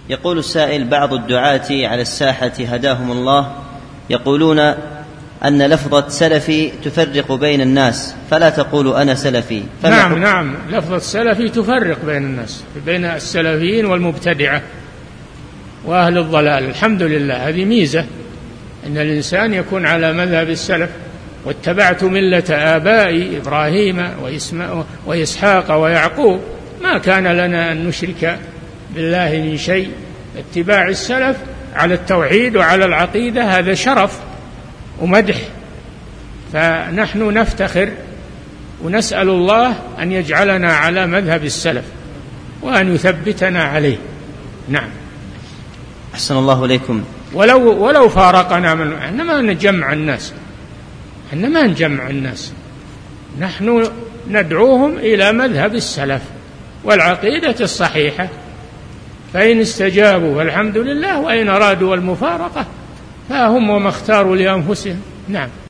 يقول السائل: بعض الدعاة على الساحة هداهم الله يقولون أن لفظة سلفي تفرق بين الناس، فلا تقول أنا سلفي. نعم، لفظة سلفي تفرق بين الناس، بين السلفيين والمبتدعة وأهل الضلال. الحمد لله، هذه ميزة أن الإنسان يكون على مذهب السلف. واتبعت ملة آبائي إبراهيم وإسحاق ويعقوب ما كان لنا أن نشرك بالله من شيء. اتباع السلف على التوحيد وعلى العقيدة هذا شرف ومدح، فنحن نفتخر ونسأل الله أن يجعلنا على مذهب السلف وأن يثبتنا عليه. نعم. أحسن الله إليكم. ولو فارقنا إنما نجمع الناس، نحن ندعوهم إلى مذهب السلف والعقيدة الصحيحة، فإن استجابوا فالحمد لله، وإن أرادوا المفارقة فهم وما اختاروا لأنفسهم. نعم.